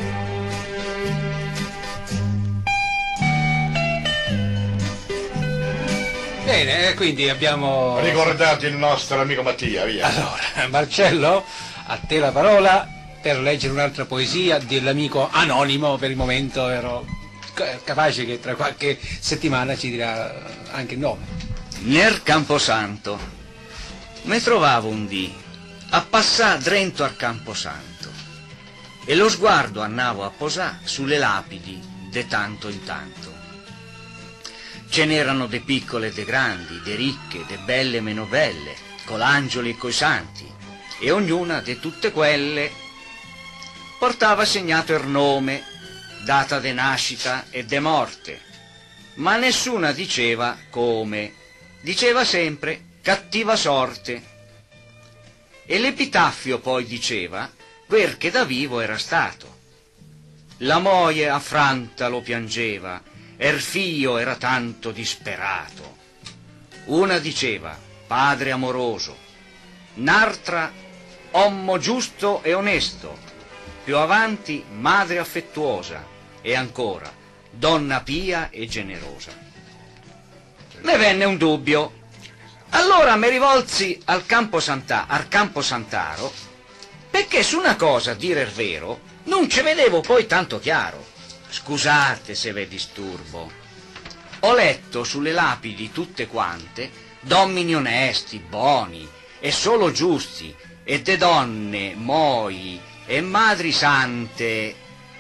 Bene, quindi abbiamo... Ricordate il nostro amico Mattia, via. Allora, Marcello, a te la parola per leggere un'altra poesia dell'amico anonimo. Per il momento ero capace che tra qualche settimana ci dirà anche il nome. Nel Camposanto mi trovavo un dì a passare drento al Camposanto e lo sguardo andavo a posare sulle lapidi de tanto in tanto. Ce n'erano de piccole e de grandi, de ricche, de belle e meno belle, col'angioli e coi santi, e ognuna de tutte quelle portava segnato il nome, data de nascita e de morte, ma nessuna diceva come, diceva sempre cattiva sorte. E l'epitaffio poi diceva quel che da vivo era stato. La moglie affranta lo piangeva, er figlio era tanto disperato. Una diceva padre amoroso, un'altra uomo giusto e onesto, più avanti madre affettuosa e ancora donna pia e generosa. Me venne un dubbio. Allora mi rivolsi al Camposanta, al Camposantaro, perché su una cosa, a dire il vero, non ci vedevo poi tanto chiaro. Scusate se ve disturbo. Ho letto sulle lapidi tutte quante domini onesti, buoni e solo giusti, e de donne, moi e madri sante,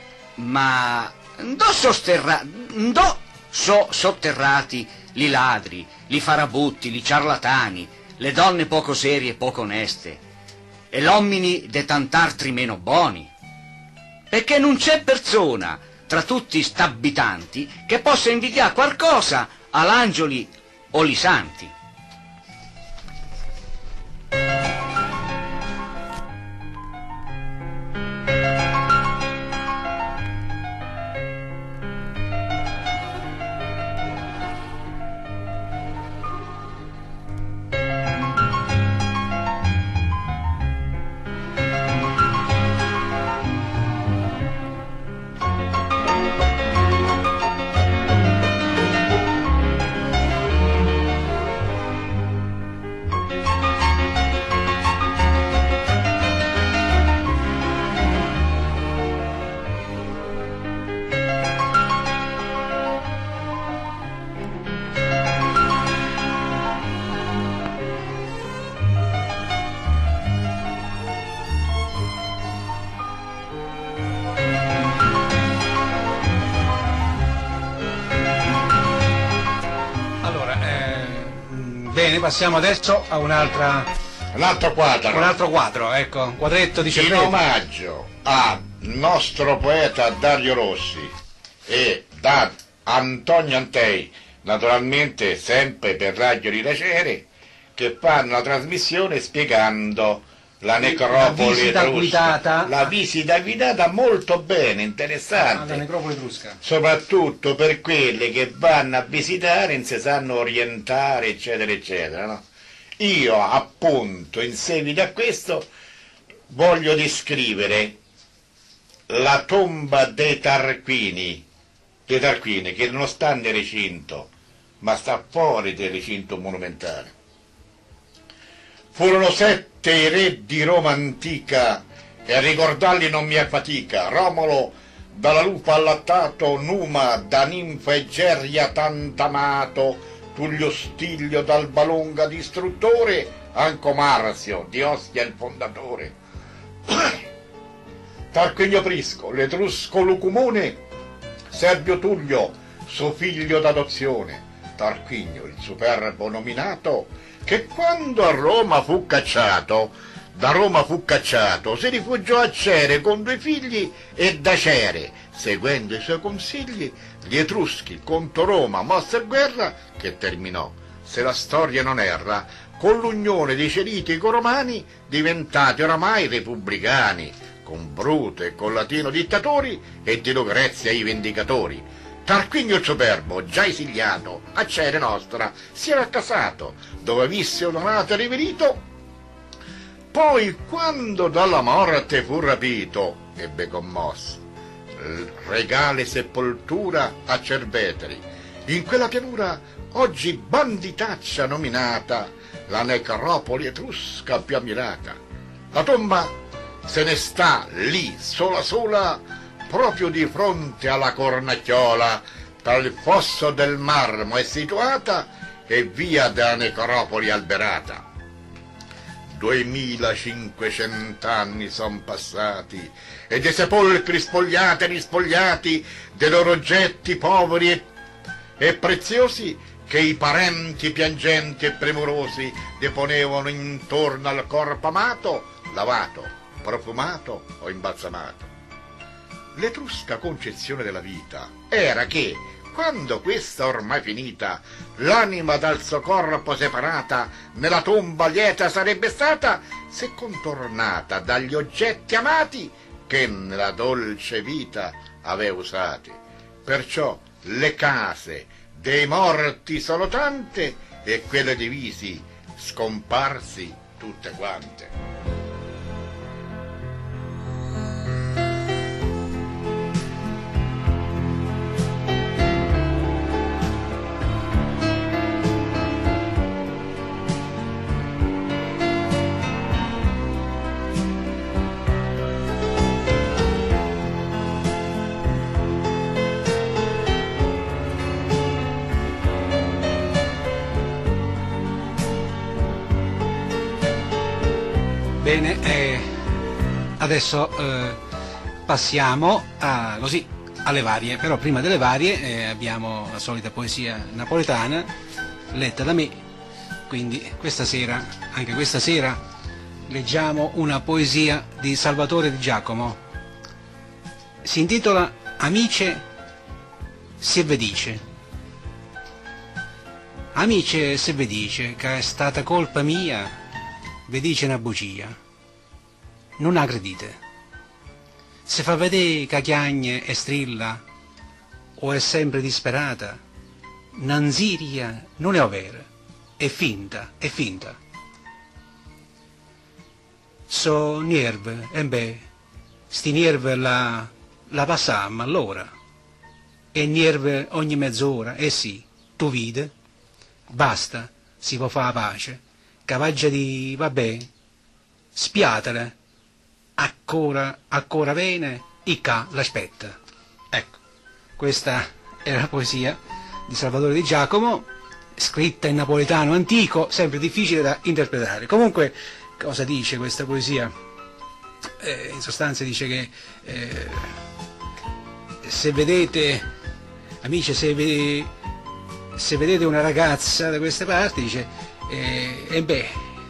ma ndo sosterra, ndo so sotterrati li ladri, li farabutti, li ciarlatani, le donne poco serie e poco oneste, e l'uomini de tant'altri meno buoni, perché non c'è persona tra tutti st'abitanti che possa invidiare qualcosa all'angioli o li santi. passiamo adesso a un'altra, Un altro quadro. un altro quadro, ecco, un quadretto di In Cerveteri. omaggio al nostro poeta Dario Rossi e da Antonio Antei, naturalmente sempre per Radio Riracere, che fanno la trasmissione spiegando la necropoli La visita etrusca. guidata. La visita guidata molto bene, interessante. Alla necropoli etrusca. Soprattutto per quelle che vanno a visitare e non si sanno orientare, eccetera, eccetera. No? Io, appunto, in seguito a questo, voglio descrivere la tomba dei Tarquini, dei Tarquini, che non sta nel recinto, ma sta fuori del recinto monumentale. Furono sette i re di Roma antica, e a ricordarli non mi è fatica. Romolo dalla lupa allattato, Numa da ninfa Egeria tanto amato, Tullio Stiglio d'Alba Longa distruttore, anco Marzio di Ostia il fondatore. Tarquinio Prisco, l'Etrusco Lucumone, Servio Tullio, suo figlio d'adozione, Tarquinio il superbo nominato, che quando a Roma fu cacciato, da Roma fu cacciato, si rifugiò a Cere con due figli e da Cere, seguendo i suoi consigli, gli Etruschi contro Roma mosse guerra che terminò, se la storia non erra, con l'unione dei Ceriti con Romani, diventati oramai repubblicani, con Bruto e con Latino dittatori e di Lucrezia i vendicatori. Tarquinio il superbo, già esiliato, a Cere nostra, si era accasato, dove visse onorato e riverito. Poi, quando dalla morte fu rapito, ebbe commosso, regale sepoltura a Cerveteri. In quella pianura, oggi banditaccia nominata, la necropoli etrusca più ammirata. La tomba se ne sta lì, sola sola, proprio di fronte alla cornacchiola, tra il fosso del marmo è situata e via della necropoli alberata. Duemilacinquecento anni son passati e dei sepolcri spogliati e rispogliati dei loro oggetti poveri e, e preziosi che i parenti piangenti e premurosi deponevano intorno al corpo amato, lavato, profumato o imbalsamato. L'etrusca concezione della vita era che, quando questa ormai finita, l'anima dal suo corpo separata nella tomba lieta sarebbe stata, se contornata dagli oggetti amati che nella dolce vita aveva usati. Perciò le case dei morti sono tante e quelle dei visi scomparsi tutte quante. Bene, eh, adesso eh, passiamo a, così, alle varie, però prima delle varie eh, abbiamo la solita poesia napoletana letta da me, quindi questa sera, anche questa sera, leggiamo una poesia di Salvatore Di Giacomo. Si intitola Amice se ve dice. Amice se ve dice che è stata colpa mia, vi dice una bugia, non aggredite. Se fa vedere che chiagne e strilla, o è sempre disperata, nanziria non è vera, è finta, è finta. So nerve, e beh, sti nerve la, la passammo allora, e nerve ogni mezz'ora, e sì, tu vide, basta, si può fare pace. Cavaggia di, vabbè, spiatele, ancora, ancora bene, i ca l'aspetta. Ecco, questa è la poesia di Salvatore Di Giacomo, scritta in napoletano antico, sempre difficile da interpretare. Comunque, cosa dice questa poesia? Eh, in sostanza dice che eh, se vedete, amici, se, ve, se vedete una ragazza da queste parti, dice, E, e beh,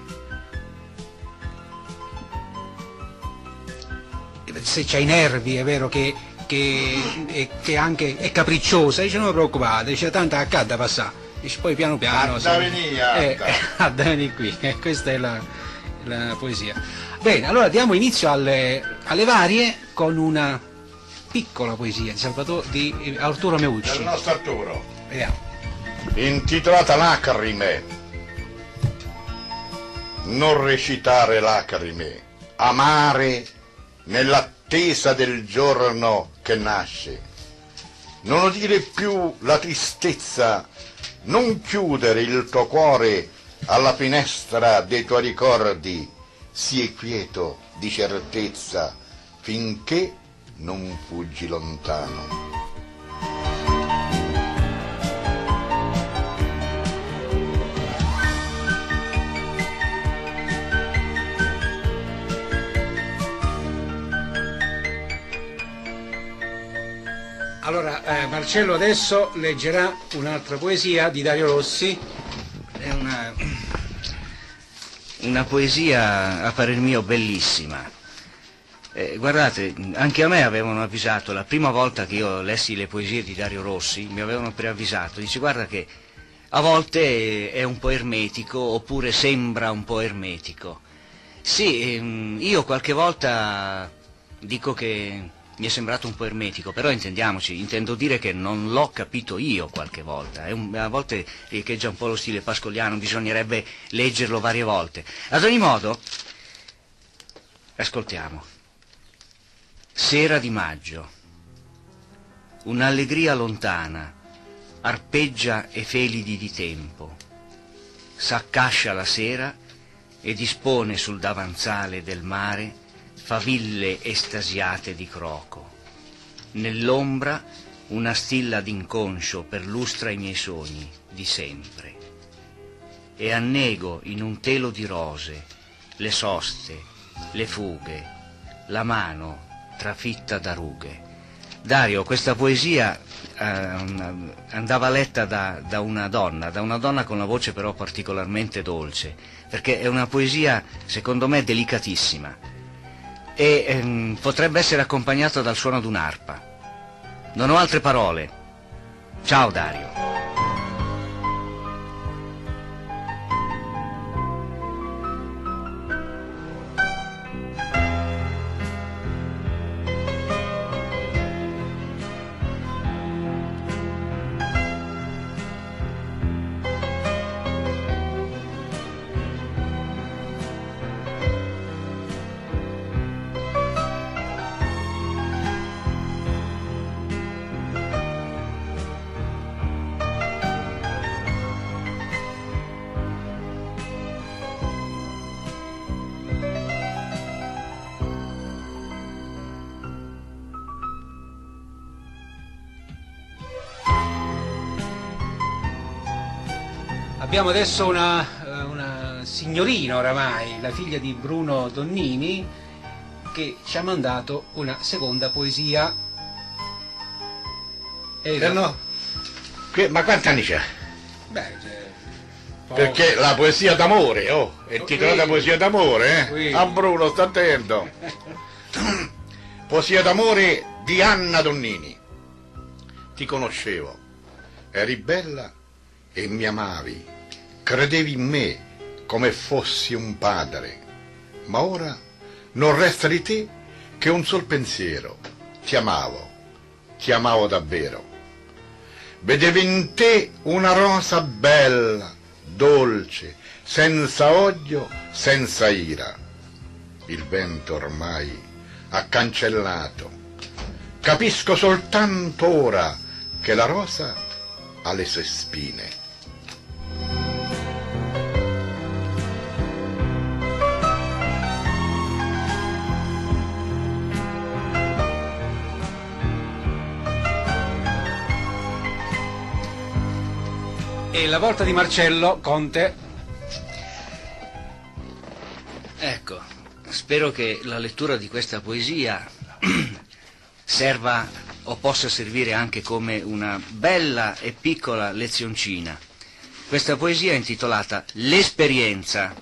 se c'hai i nervi, è vero che, che, che anche è capricciosa, dice non mi preoccupate, dice tanto accade a passare, dice poi piano piano... Adda venire, eh, adda venire qui, eh, questa è la, la poesia. Bene, allora diamo inizio alle, alle varie con una piccola poesia di Salvatore, di Arturo Meucci. Del nostro Arturo. Vediamo. Intitolata Lacrime. Non recitare lacrime, amare nell'attesa del giorno che nasce. Non udire più la tristezza, non chiudere il tuo cuore alla finestra dei tuoi ricordi, sii quieto di certezza finché non fuggi lontano. Allora, eh, Marcello adesso leggerà un'altra poesia di Dario Rossi. È una, una poesia, a parer mio, bellissima. Eh, guardate, anche a me avevano avvisato, la prima volta che io lessi le poesie di Dario Rossi, mi avevano preavvisato, dice guarda che a volte è un po' ermetico, oppure sembra un po' ermetico. Sì, ehm, io qualche volta dico che mi è sembrato un po' ermetico, però intendiamoci, intendo dire che non l'ho capito io qualche volta, è un, a volte riecheggia un po' lo stile pascoliano, bisognerebbe leggerlo varie volte. Ad ogni modo, ascoltiamo. Sera di maggio, un'allegria lontana, arpeggia e felidi di tempo, s'accascia la sera e dispone sul davanzale del mare faville estasiate di croco. Nell'ombra una stilla d'inconscio perlustra i miei sogni di sempre. E annego in un telo di rose le soste, le fughe, la mano trafitta da rughe. Dario, questa poesia eh, andava letta da, da una donna, da una donna con la voce però particolarmente dolce, perché è una poesia, secondo me, delicatissima. E ehm, potrebbe essere accompagnata dal suono di un'arpa. Non ho altre parole. Ciao Dario. Abbiamo adesso una, una signorina oramai, la figlia di Bruno Donnini, che ci ha mandato una seconda poesia. Eh no. Che, ma quanti anni c'ha? Beh, cioè, Perché la poesia d'amore, oh, è titolata poesia d'amore, eh? Oui. A Bruno, sta attento. Poesia d'amore di Anna Donnini. Ti conoscevo, eri bella e mi amavi. Credevi in me come fossi un padre, ma ora non resta di te che un sol pensiero. Ti amavo, ti amavo davvero. Vedevo in te una rosa bella, dolce, senza odio, senza ira. Il vento ormai ha cancellato. Capisco soltanto ora che la rosa ha le sue spine. E la volta di Marcello Conte. Ecco, spero che la lettura di questa poesia serva o possa servire anche come una bella e piccola lezioncina. Questa poesia è intitolata L'esperienza.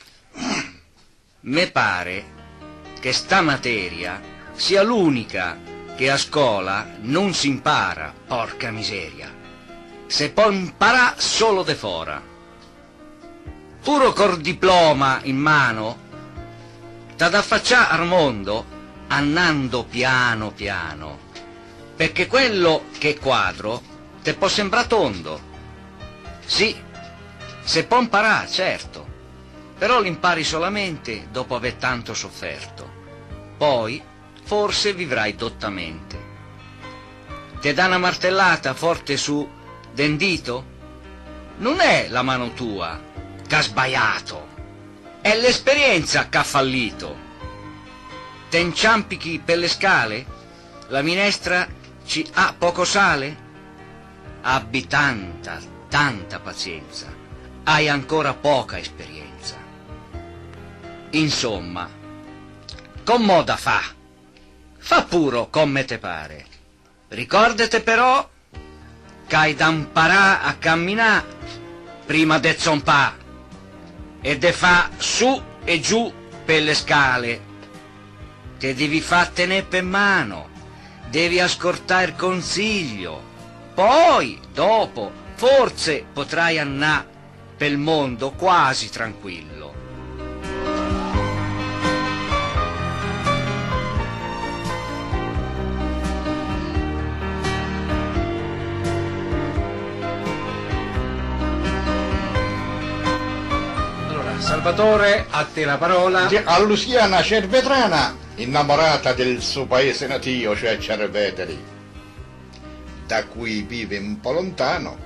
Me pare che sta materia sia l'unica che a scuola non si impara, porca miseria. Se poi impara solo de fora. Puro col diploma in mano, t'ad affaccià al mondo andando piano piano, perché quello che è quadro te può sembrare tondo. Sì, se può imparare, certo, però l'impari solamente dopo aver tanto sofferto. Poi forse vivrai dottamente. Te dà una martellata forte su den dito? Non è la mano tua che ha sbagliato, è l'esperienza che ha fallito. Te inciampichi per le scale? La minestra ci ha poco sale? Abbi tanta, tanta pazienza, hai ancora poca esperienza. Insomma, con moda fa, fa puro come te pare. Ricordate però che hai da imparà a camminà prima de zompà e de fa su e giù per le scale. Te devi far tenere per mano, devi ascoltare il consiglio, poi dopo forse potrai annà pel mondo quasi tranquillo. Allora, Salvatore, a te la parola. A Luciana Cervetrana, innamorata del suo paese natio, cioè Cerveteri, da cui vive un po' lontano,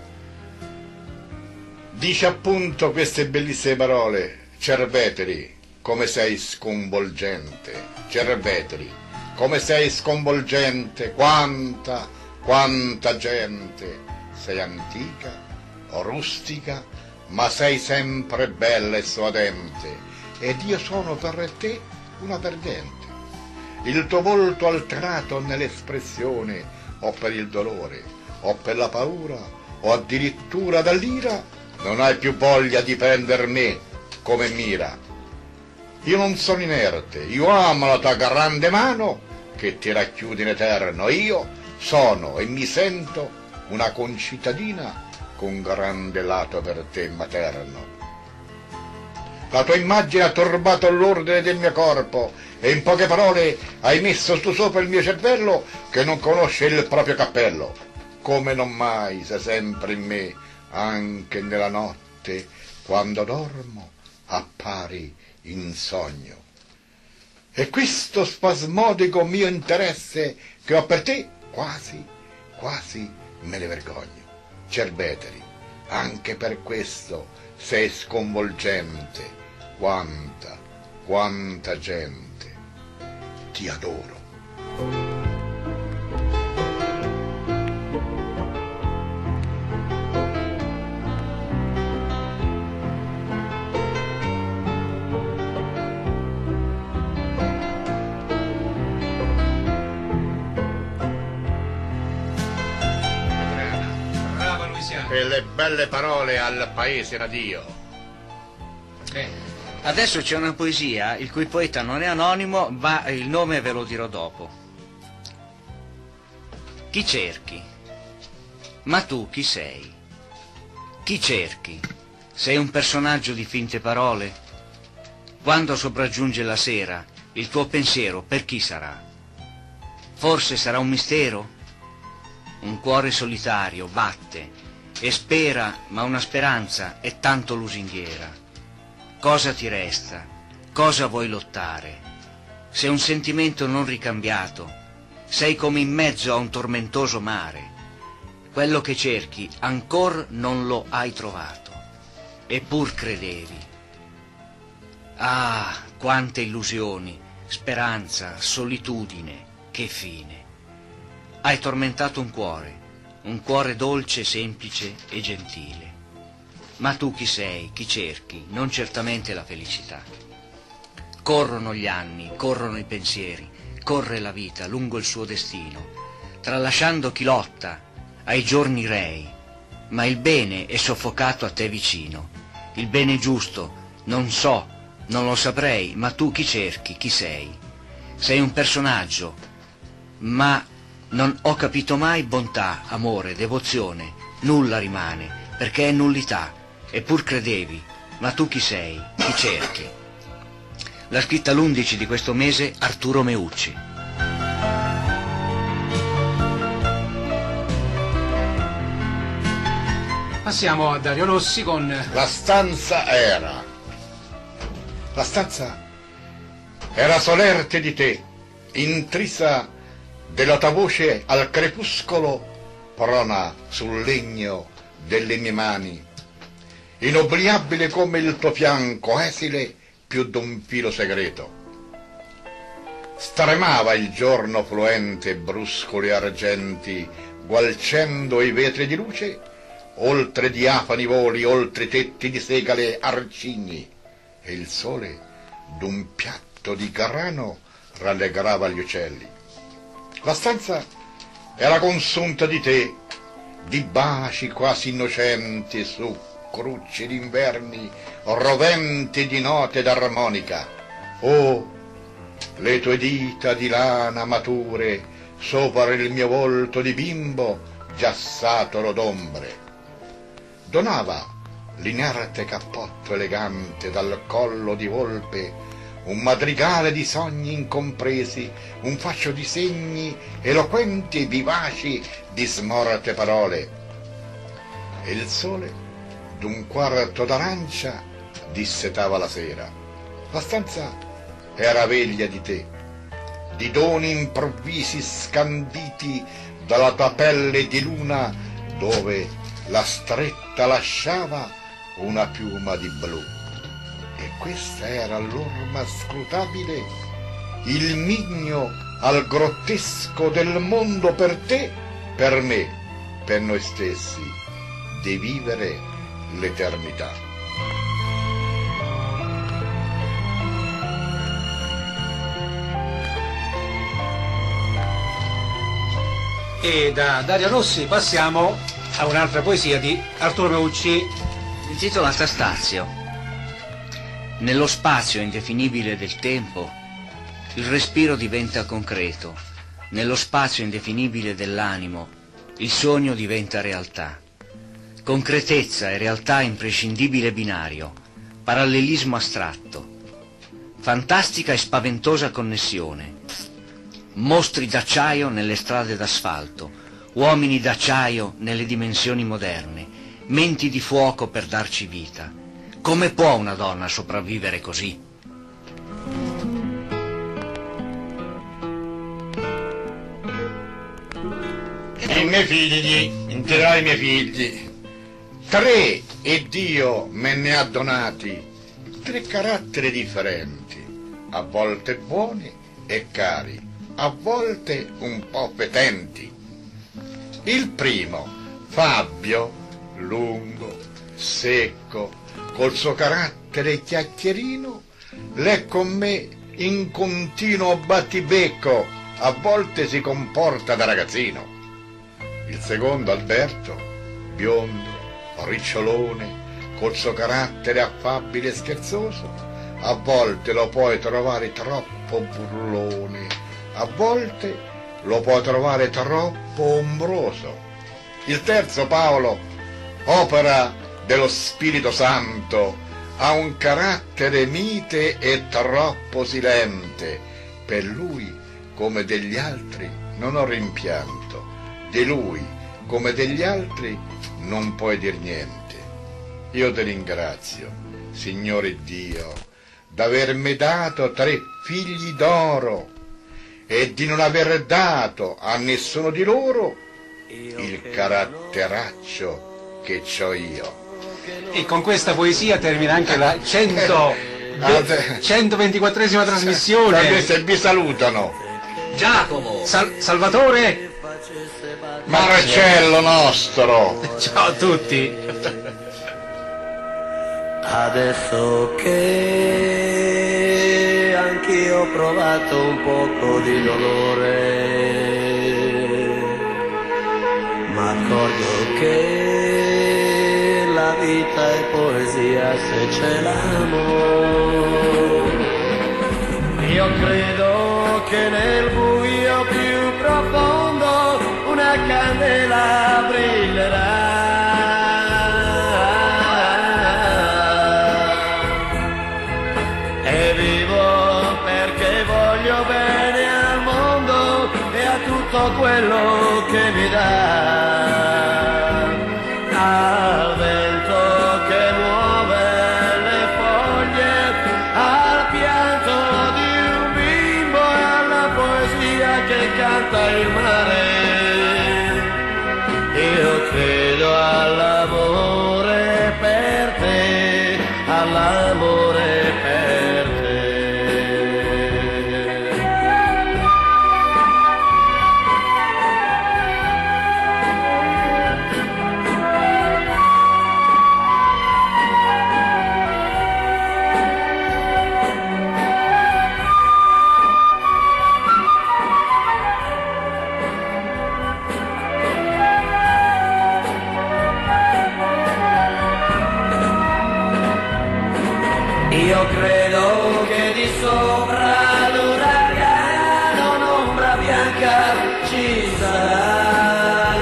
dice appunto queste bellissime parole: Cerveteri, come sei sconvolgente, Cerveteri, come sei sconvolgente, quanta, quanta gente, sei antica o rustica, ma sei sempre bella e suadente, ed io sono per te una perdente. Il tuo volto alterato nell'espressione, o per il dolore, o per la paura, o addirittura dall'ira, non hai più voglia di prender me come mira. Io non sono inerte, io amo la tua grande mano che ti racchiude in eterno. Io sono e mi sento una concittadina con grande lato per te materno. La tua immagine ha turbato l'ordine del mio corpo e in poche parole hai messo tu sopra il mio cervello che non conosce il proprio cappello. Come non mai sei sempre in me, anche nella notte, quando dormo, appari in sogno. E questo spasmodico mio interesse che ho per te, quasi, quasi me ne vergogno. Cerveteri, anche per questo sei sconvolgente. Quanta, quanta gente ti adoro. Brava Luciana. E le belle parole al paese radio. Eh. Adesso c'è una poesia il cui poeta non è anonimo, ma il nome ve lo dirò dopo. Chi cerchi? Ma tu chi sei? Chi cerchi? Sei un personaggio di finte parole? Quando sopraggiunge la sera, il tuo pensiero per chi sarà? Forse sarà un mistero? Un cuore solitario batte e spera, ma una speranza è tanto lusinghiera. Cosa ti resta? Cosa vuoi lottare? Se un sentimento non ricambiato, sei come in mezzo a un tormentoso mare. Quello che cerchi ancor non lo hai trovato, eppur credevi. Ah, quante illusioni, speranza, solitudine, che fine. Hai tormentato un cuore, un cuore dolce, semplice e gentile. Ma tu chi sei, chi cerchi? Non certamente la felicità. Corrono gli anni, corrono i pensieri, corre la vita lungo il suo destino, tralasciando chi lotta ai giorni rei. ma il bene è soffocato a te vicino. Il bene giusto, non so, non lo saprei, ma tu chi cerchi, chi sei? Sei un personaggio, ma non ho capito mai bontà, amore, devozione, nulla rimane, perché è nullità, eppur credevi, ma tu chi sei, chi cerchi? L'ha scritta l'undici di questo mese Arturo Meucci. Passiamo a Dario Rossi con La stanza era. La stanza era solerte di te, intrisa della tua voce al crepuscolo, prona sul legno delle mie mani, inobliabile come il tuo fianco, esile più d'un filo segreto. Stremava il giorno fluente, bruscoli argenti, gualcendo i vetri di luce, oltre diafani voli, oltre tetti di segale arcigni, e il sole d'un piatto di grano rallegrava gli uccelli. La stanza era consunta di te, di baci quasi innocenti su crucci d'inverni roventi di note d'armonica. Oh, le tue dita di lana mature sopra il mio volto di bimbo già saturo d'ombre. Donava l'inerte cappotto elegante dal collo di volpe un madrigale di sogni incompresi, un fascio di segni eloquenti e vivaci di smorte parole. E il sole d'un quarto d'arancia dissetava la sera. La stanza era veglia di te, di doni improvvisi scanditi dalla tua pelle di luna, dove la stretta lasciava una piuma di blu. E questa era l'orma scrutabile, il migno al grottesco del mondo per te, per me, per noi stessi, di vivere l'eternità. E da Dario Rossi passiamo a un'altra poesia di Arturo Meucci, intitolata Stazio. Nello spazio indefinibile del tempo il respiro diventa concreto, nello spazio indefinibile dell'animo il sogno diventa realtà. Concretezza e realtà imprescindibile binario, parallelismo astratto, fantastica e spaventosa connessione, mostri d'acciaio nelle strade d'asfalto, uomini d'acciaio nelle dimensioni moderne, menti di fuoco per darci vita. Come può una donna sopravvivere così? I miei figli, intendrà i miei figli, tre, e Dio me ne ha donati, tre caratteri differenti, a volte buoni e cari, a volte un po' fetenti. Il primo, Fabio, lungo, secco, col suo carattere chiacchierino, l'è con me in continuo battibecco, a volte si comporta da ragazzino. Il secondo, Alberto, biondo, ricciolone, col suo carattere affabile e scherzoso, a volte lo puoi trovare troppo burlone, a volte lo puoi trovare troppo ombroso. Il terzo, Paolo, opera dello Spirito Santo, ha un carattere mite e troppo silente. Per lui, come degli altri, non ho rimpianto. Di lui, come degli altri, non puoi dir niente. Io ti ringrazio, Signore Dio, d'avermi dato tre figli d'oro e di non aver dato a nessuno di loro il caratteraccio che c'ho io. e con questa poesia termina anche la cento centoventiquattresima trasmissione. Se vi salutano Giacomo! Sal- Salvatore, Marcello nostro. ciao a tutti. Adesso che anch'io ho provato un poco di dolore, m'accorgo che vita è poesia se c'è l'amore. Io credo che nel buio più profondo una candela brillerà. E vivo perché voglio bene al mondo e a tutto quello che mi dà. Al vento che muove le foglie, al pianto di un bimbo e alla poesia che canta il mare. Io credo all'amore per te, all'amore per te. Io credo che di sopra l'uragano un'ombra bianca ci sarà.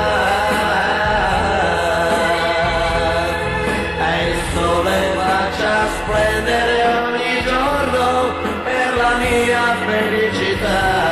E il sole faccia splendere ogni giorno per la mia felicità.